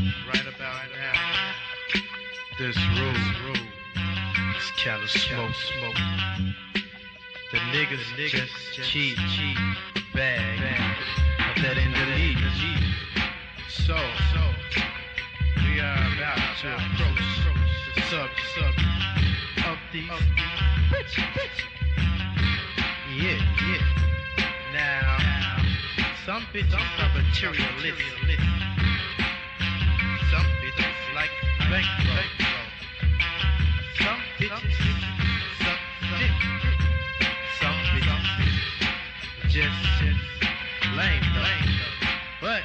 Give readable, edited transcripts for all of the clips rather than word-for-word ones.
right about now, this room is kinda smoke. The niggas just cheat the bag of that Indonesia. So we are about to approach the subject of these. Yeah. Now, some bitches are materialistic. Some bitches like bankroll. Some bitches suck dick. Some bitches just lame though. But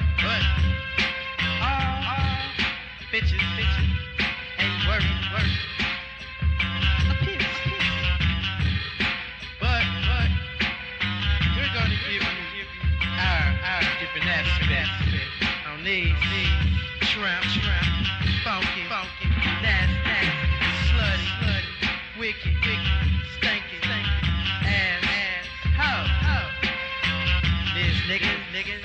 all bitches ain't worth a piss. But we're gonna give you our different aspects on these shrimp, funky, nasty, slutty, wicked, stinky, and ho. This niggas,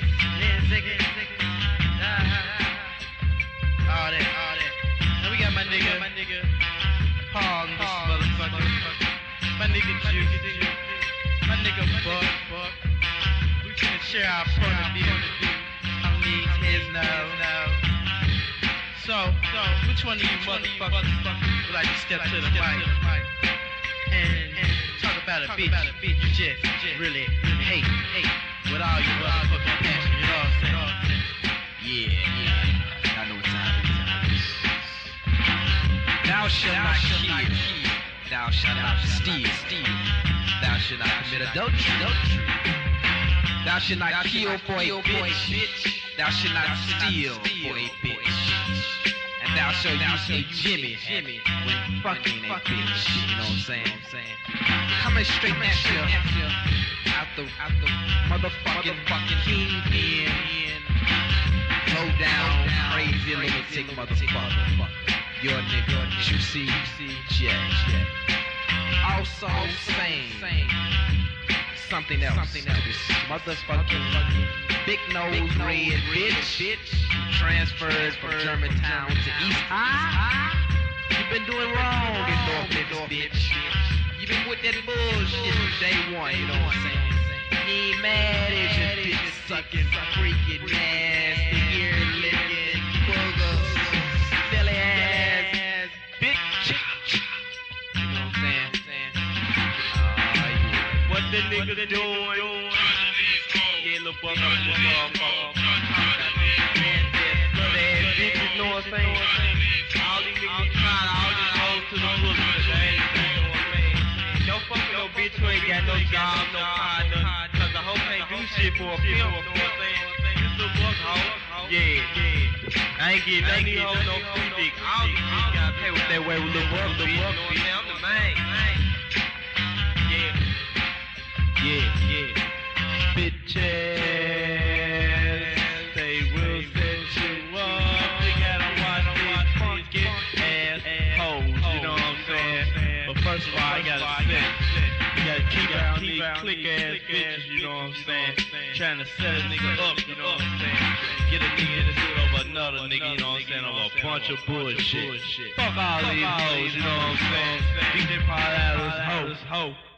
all that. Now we got my nigga Paul in this motherfucker. My nigga Juicy, my nigga Buck. We finna share our point of view on these heads now. So, which one of you motherfuckers would like to step to the mic and talk about a bitch you just really hate with all your motherfucking passion, you know what I'm saying? Yeah. I know what time it is. Thou shalt not kill. Thou shalt not steal. Thou shalt not commit adultery. Thou shalt not kill for a bitch. Thou shalt not steal for a bitch. And thou shalt use a Jimmy when fucking a bitch. You know what I'm saying? Coming straight at you out the motherfucking kingpin. Low down, crazy lunatic motherfucker. Your nigga, Juicy J. Also saying something else. This motherfucking big nose red bitch transferred from Germantown to East High. You been doing wrong in North bitch. You been with that bullshit from day one. You know what I'm saying? You ain't mad at your bitch sucking, freaking nasty, ear licking, booger, silly ass bitch. You know what I'm saying? What the nigga doing? Yeah, little buck up the motherfucker. Bitches, you know what I'm saying? All these niggas trying all these hoes to the pussy, but they ain't saying what I'm saying. Don't fuck with no bitch who ain't got no job, no partner, cause the hoe can't do shit for a film, you know what I'm saying? This little buck hoe, yeah. I ain't getting none of these hoes no free dick. All these niggas gotta pay with that way with little buck, bitch, you know what I'm saying? I'm the man. Yeah. Bitches, they will set you up. They got a white funky ass hoes, you know what I'm saying? But first of all, I gotta say, you gotta keep out these click ass bitches, you know what I'm saying? Trying to set a nigga up, you know what I'm saying? Get a nigga to sit over another nigga, you know what I'm saying? Over a bunch of bullshit. Fuck all these hoes, you know what I'm saying? Beat that part out of this hoe.